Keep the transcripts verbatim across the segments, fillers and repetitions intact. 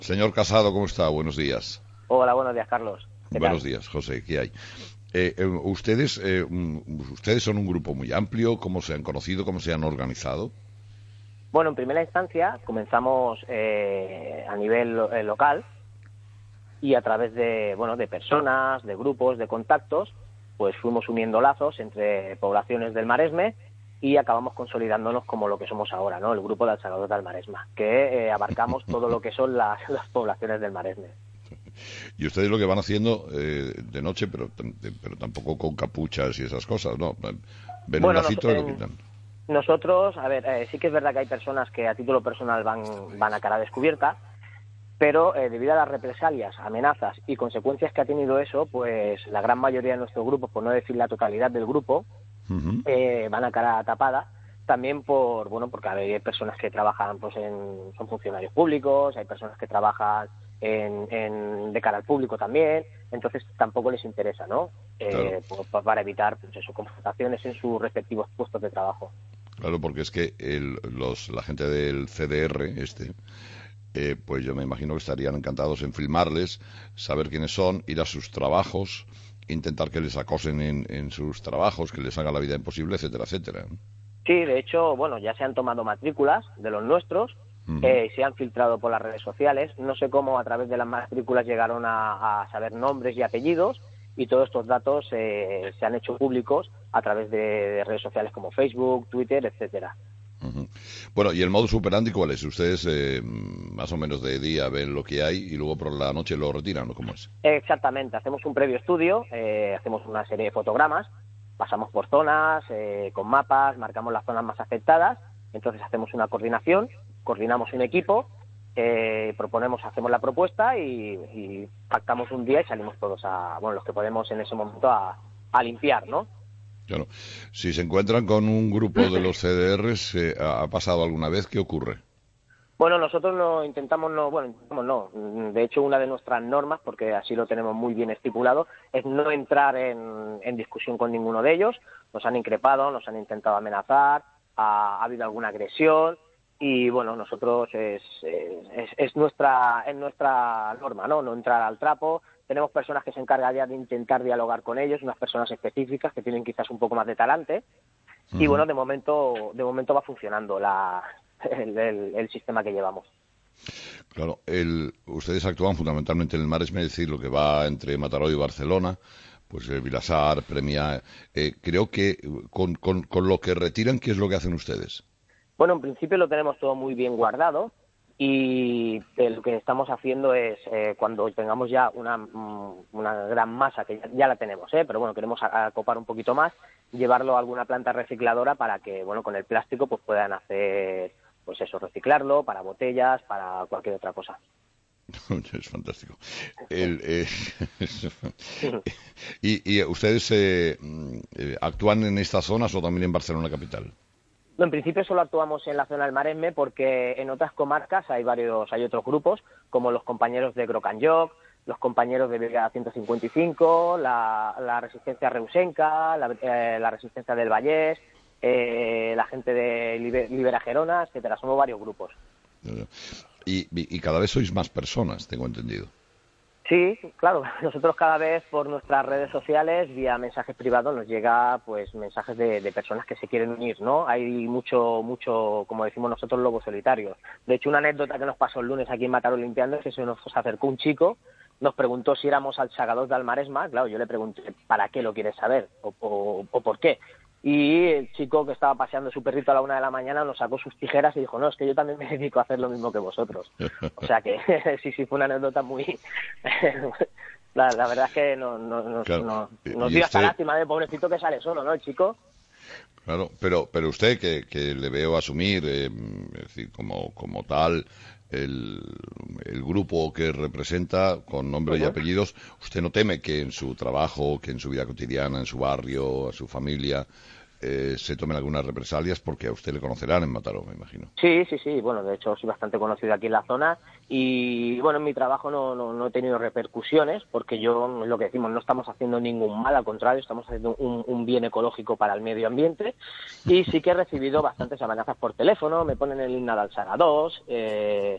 Señor Casado, ¿cómo está? Buenos días. Hola, buenos días, Carlos. ¿Qué Buenos tal? días, José. ¿Qué hay? Eh, eh, ustedes, eh, mm, ustedes son un grupo muy amplio. ¿Cómo se han conocido? ¿Cómo se han organizado? Bueno, en primera instancia comenzamos eh, a nivel lo- eh, local y a través de, bueno, de personas, de grupos, de contactos, pues fuimos uniendo lazos entre poblaciones del Maresme y acabamos consolidándonos como lo que somos ahora, ¿no? El grupo de Alzagadores del Maresma, que eh, abarcamos todo lo que son las, las poblaciones del Maresme. Y ustedes lo que van haciendo eh, de noche, pero, tam- de- pero tampoco con capuchas y esas cosas, ¿no? Ven un Bueno, nos- lacito y lo en- quitan. nosotros, a ver, eh, sí que es verdad que hay personas que a título personal van, van a cara descubierta, pero eh, debido a las represalias, amenazas y consecuencias que ha tenido eso, pues la gran mayoría de nuestros grupos, por no decir la totalidad del grupo, Ujú. eh, van a cara tapada. También por, bueno, porque hay personas que trabajan, pues en, son funcionarios públicos, hay personas que trabajan en, en, de cara al público también, entonces tampoco les interesa, ¿no? Claro, Eh, pues, para evitar, pues eso, confrontaciones en sus respectivos puestos de trabajo. claro, porque es que el- los, la gente del C D R, este, eh, pues yo me imagino que estarían encantados en filmarles, saber quiénes son, ir a sus trabajos, intentar que les acosen en, en sus trabajos, que les haga la vida imposible, etcétera, etcétera. Sí, de hecho, bueno, ya se han tomado matrículas de los nuestros, Ujú. eh, se han filtrado por las redes sociales. No sé cómo a través de las matrículas llegaron a, a saber nombres y apellidos y todos estos datos eh, se han hecho públicos a través de, de redes sociales como Facebook, Twitter, etcétera. Ujú. Bueno, ¿y el modus operandi cuál es? Ustedes eh, más o menos de día ven lo que hay y luego por la noche lo retiran, ¿no? ¿Cómo es? Exactamente, hacemos un previo estudio, eh, hacemos una serie de fotogramas, pasamos por zonas, eh, con mapas, marcamos las zonas más afectadas, entonces hacemos una coordinación, coordinamos un equipo, eh, proponemos, hacemos la propuesta y, y pactamos un día y salimos todos a, bueno, los que podemos en ese momento a, a limpiar, ¿no? Claro. Si se encuentran con un grupo de los C D Rs, eh, ¿ha ha pasado alguna vez? ¿Qué ocurre? Bueno, nosotros no intentamos, no, bueno, intentamos no. De hecho, una de nuestras normas, porque así lo tenemos muy bien estipulado, es no entrar en, en discusión con ninguno de ellos. Nos han increpado, nos han intentado amenazar, ha, ha habido alguna agresión y bueno, nosotros es, es, es nuestra es nuestra norma, ¿no? No entrar al trapo. Tenemos personas que se encargan ya de intentar dialogar con ellos, unas personas específicas que tienen quizás un poco más de talante y Ujú. bueno, de momento de momento va funcionando la, el, el, el sistema que llevamos. Claro, el, ustedes actúan fundamentalmente en el Maresme, es decir, lo que va entre Mataró y Barcelona, pues el Vilasar, Premià. Eh, creo que con, con, con lo que retiran, ¿qué es lo que hacen ustedes? Bueno, en principio lo tenemos todo muy bien guardado y eh, lo que estamos haciendo es, eh, cuando tengamos ya una, mm, una gran masa, que ya, ya la tenemos, ¿eh? Pero bueno, queremos a- acopar un poquito más, llevarlo a alguna planta recicladora para que, bueno, con el plástico pues puedan hacer, pues eso, reciclarlo para botellas, para cualquier otra cosa. Es fantástico. El, eh, y, y ustedes eh, mm, eh, actúan en estas zonas o también en Barcelona capital? No, en principio solo actuamos en la zona del Maresme porque en otras comarcas hay varios, hay otros grupos, como los compañeros de Grocanjoc, los compañeros de Brigada ciento cincuenta y cinco, la, la Resistencia Reusenca, la, eh, la Resistencia del Vallés, eh, la gente de Liber- Libera Gerona, etcétera. Somos varios grupos. Y, y, y cada vez sois más personas, tengo entendido. Sí, claro. Nosotros cada vez por nuestras redes sociales, vía mensajes privados, nos llega pues mensajes de, de personas que se quieren unir, ¿no? Hay mucho, mucho, como decimos nosotros, lobos solitarios. De hecho, una anécdota que nos pasó el lunes aquí en Mataró limpiando es que se nos acercó un chico, nos preguntó si éramos alzagadores del Maresma. Claro, yo le pregunté, ¿para qué lo quieres saber? O, o, o ¿por qué? Y el chico que estaba paseando su perrito a la una de la mañana nos sacó sus tijeras y dijo, no, es que yo también me dedico a hacer lo mismo que vosotros. O sea que sí, sí, fue una anécdota muy... la, la verdad es que no, no, nos, Claro. no, nos Y dio hasta usted, lástima de pobrecito que sale solo, ¿no? El chico. claro, pero, pero usted que, que le veo asumir, eh, es decir, como, como tal, el, el grupo que representa con nombre y Uh-huh. apellidos, ¿usted no teme que en su trabajo, que en su vida cotidiana, en su barrio, a su familia, eh, se tomen algunas represalias? Porque a usted le conocerán en Mataró, me imagino. Sí, sí, sí, bueno, de hecho soy bastante conocido aquí en la zona y bueno, en mi trabajo no, no, no he tenido repercusiones porque yo, lo que decimos, no estamos haciendo ningún mal, al contrario, estamos haciendo un, un bien ecológico para el medio ambiente y sí que he recibido bastantes amenazas por teléfono, me ponen el himno de Alzara dos, eh,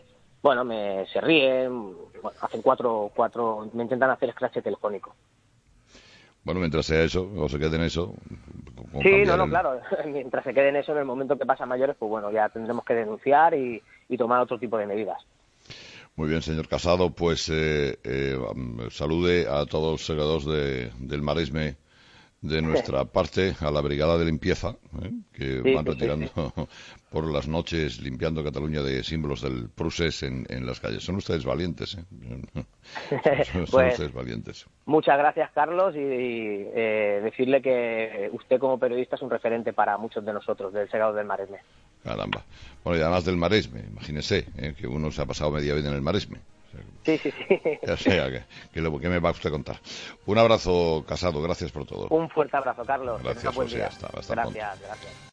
bueno, me se ríen, bueno, hacen cuatro, cuatro, me intentan hacer scratch telefónico. Bueno, mientras sea eso, o se quede en eso... Sí, no, no, el... claro, mientras se quede en eso, en el momento que pasan mayores, pues bueno, ya tendremos que denunciar y, y tomar otro tipo de medidas. Muy bien, señor Casado, pues eh, eh, salude a todos los segadores de, del Maresme de nuestra parte, a la brigada de limpieza, ¿eh? que Sí, van sí, retirando sí, sí. por las noches, limpiando Cataluña de símbolos del procés en, en las calles. Son ustedes valientes, ¿eh? son, son Pues ustedes valientes. muchas gracias, Carlos, y, y eh, decirle que usted como periodista es un referente para muchos de nosotros del Segado del Maresme. Caramba. Bueno, y además del Maresme, imagínese, ¿eh? que uno se ha pasado media vida en el Maresme. Sí, sí, sí. Ya sea, que, que, lo, que me va usted a contar. Un abrazo, Casado, gracias por todo. Un fuerte abrazo, Carlos. Que tenga Gracias, buen José, día. hasta, hasta Gracias, pronto. gracias.